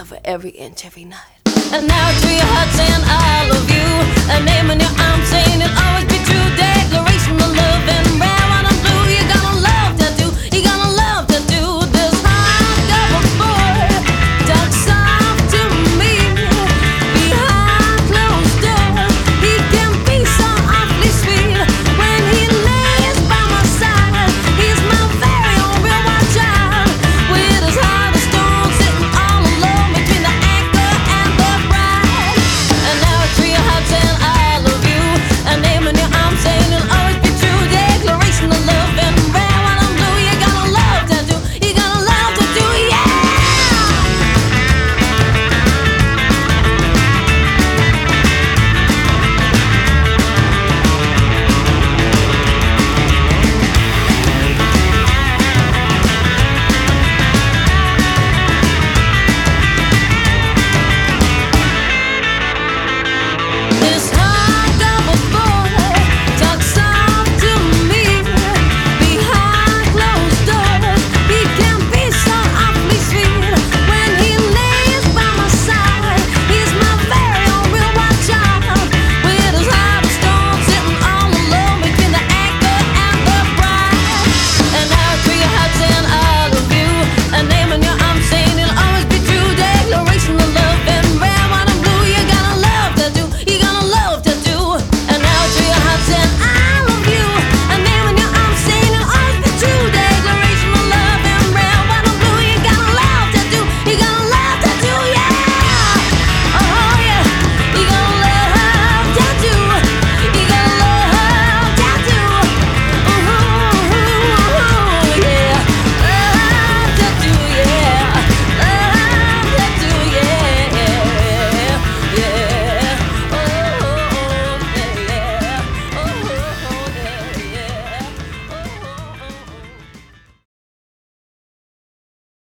love her every inch, every night. And now to your heart saying I love you, a name in your arms saying it'll always be true. Declaration of love and right.